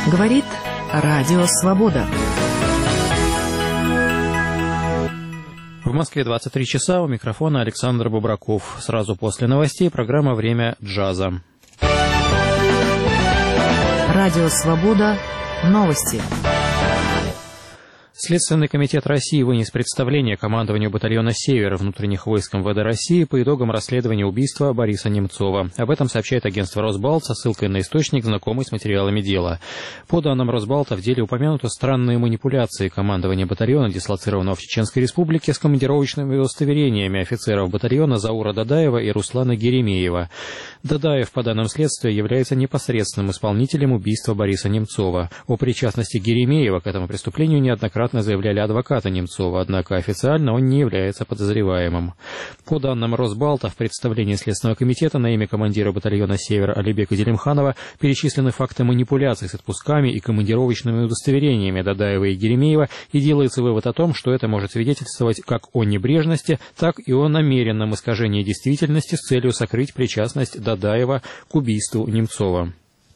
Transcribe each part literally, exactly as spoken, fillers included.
Говорит Радио Свобода. В Москве двадцать три часа, у микрофона Александр Бубраков. Сразу после новостей программа «Время джаза». Радио Свобода. Новости. Следственный комитет России вынес представление командованию батальона «Север» внутренних войск эм вэ дэ России по итогам расследования убийства Бориса Немцова. Об этом сообщает агентство «Росбалт» со ссылкой на источник, знакомый с материалами дела. По данным «Росбалта», в деле упомянуты странные манипуляции командования батальона, дислоцированного в Чеченской Республике, с командировочными удостоверениями офицеров батальона Заура Дадаева и Руслана Геремеева. Дадаев, по данным следствия, является непосредственным исполнителем убийства Бориса Немцова. О причастности Геремеева к этому преступлению неоднократно заявляли адвокаты Немцова, однако официально он не является подозреваемым. По данным Росбалта, в представлении Следственного комитета на имя командира батальона «Север» Алибека Делимханова перечислены факты манипуляций с отпусками и командировочными удостоверениями Дадаева и Геремеева, и делается вывод о том, что это может свидетельствовать как о небрежности, так и о намеренном искажении действительности с целью сокрыть причастность Дадаева к убийству Немцова.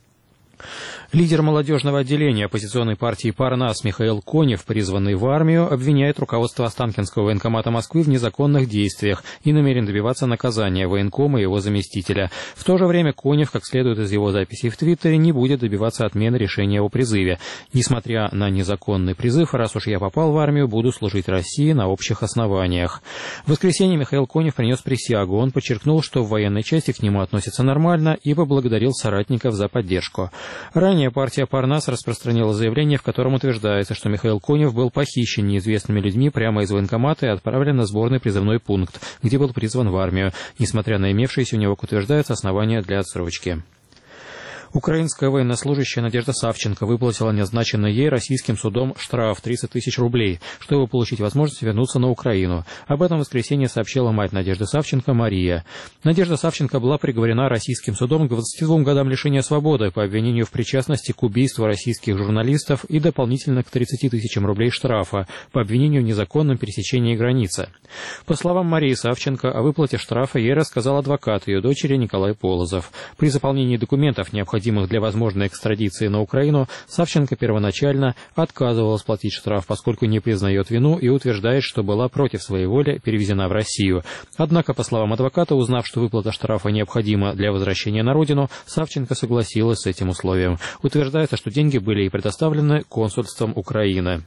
Лидер молодежного отделения оппозиционной партии «Парнас» Михаил Конев, призванный в армию, обвиняет руководство Останкинского военкомата Москвы в незаконных действиях и намерен добиваться наказания военкома и его заместителя. В то же время Конев, как следует из его записей в Твиттере, не будет добиваться отмены решения о призыве. Несмотря на незаконный призыв, раз уж я попал в армию, буду служить России на общих основаниях. В воскресенье Михаил Конев принес присягу. Он подчеркнул, что в военной части к нему относятся нормально, и поблагодарил соратников за поддержку. Ранее партия «Парнас» распространила заявление, в котором утверждается, что Михаил Конев был похищен неизвестными людьми прямо из военкомата и отправлен на сборный призывной пункт, где был призван в армию, несмотря на имевшиеся у него, как утверждается, основания для отсрочки. Украинская военнослужащая Надежда Савченко выплатила назначенный ей российским судом штраф тридцать тысяч рублей, чтобы получить возможность вернуться на Украину. Об этом в воскресенье сообщила мать Надежды Савченко Мария. Надежда Савченко была приговорена российским судом к двадцати двум годам лишения свободы по обвинению в причастности к убийству российских журналистов и дополнительно к тридцати тысячам рублей штрафа по обвинению в незаконном пересечении границы. По словам Марии Савченко, о выплате штрафа ей рассказал адвокат ее дочери Николай Полозов. При заполнении документов, необходимых для возможной экстрадиции на Украину, Савченко первоначально отказывалась платить штраф, поскольку не признает вину и утверждает, что была против своей воли перевезена в Россию. Однако, по словам адвоката, узнав, что выплата штрафа необходима для возвращения на родину, Савченко согласилась с этим условием. Утверждается, что деньги были ей предоставлены консульством Украины.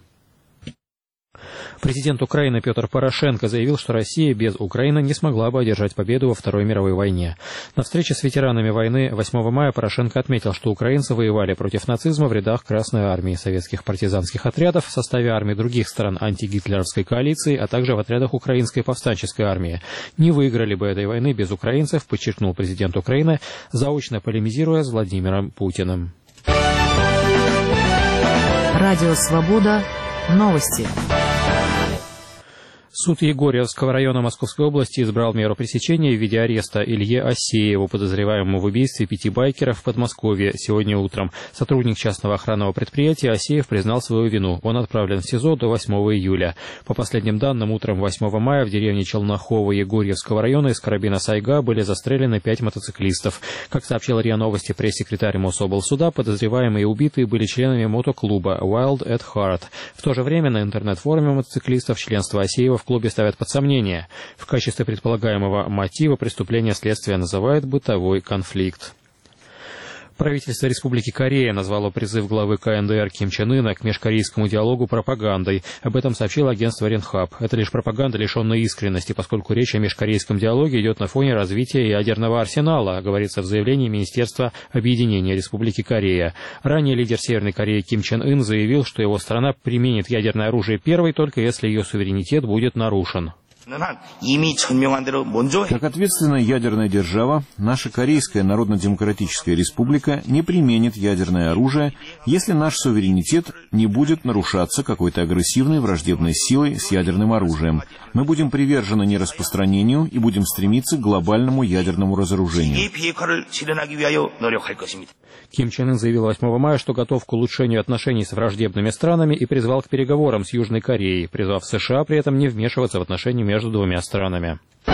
Президент Украины Петр Порошенко заявил, что Россия без Украины не смогла бы одержать победу во Второй мировой войне. На встрече с ветеранами войны восьмого мая Порошенко отметил, что украинцы воевали против нацизма в рядах Красной армии, советских партизанских отрядов, в составе армий других стран антигитлеровской коалиции, а также в отрядах украинской повстанческой армии. Не выиграли бы этой войны без украинцев, подчеркнул президент Украины, заочно полемизируя с Владимиром Путиным. Радио Свобода. Новости. Суд Егорьевского района Московской области избрал меру пресечения в виде ареста Илье Асееву, подозреваемому в убийстве пяти байкеров в Подмосковье сегодня утром. Сотрудник частного охранного предприятия Асеев признал свою вину. Он отправлен в СИЗО до восьмого июля. По последним данным, утром восьмого мая в деревне Челнохово Егорьевского района из карабина «Сайга» были застрелены пять мотоциклистов. Как сообщил РИА Новости пресс-секретарь Мособлсуда, подозреваемые и убитые были членами мотоклуба Wild at Heart. В то же время на интернет-форуме мотоциклистов членство Асеева в клубе ставят под сомнение. В качестве предполагаемого мотива преступления следствие называет бытовой конфликт. Правительство Республики Корея назвало призыв главы ка эн дэ эр Ким Чен Ына к межкорейскому диалогу пропагандой. Об этом сообщило агентство Ренхаб. Это лишь пропаганда, лишенная искренности, поскольку речь о межкорейском диалоге идет на фоне развития ядерного арсенала, говорится в заявлении Министерства объединения Республики Корея. Ранее лидер Северной Кореи Ким Чен Ын заявил, что его страна применит ядерное оружие первой, только если ее суверенитет будет нарушен. Как ответственная ядерная держава, наша Корейская Народно-Демократическая Республика не применит ядерное оружие, если наш суверенитет не будет нарушаться какой-то агрессивной враждебной силой с ядерным оружием. Мы будем привержены нераспространению и будем стремиться к глобальному ядерному разоружению. Ким Чен Ын заявил восьмого мая, что готов к улучшению отношений с враждебными странами и призвал к переговорам с Южной Кореей, призвав США при этом не вмешиваться в отношения между двумя странами.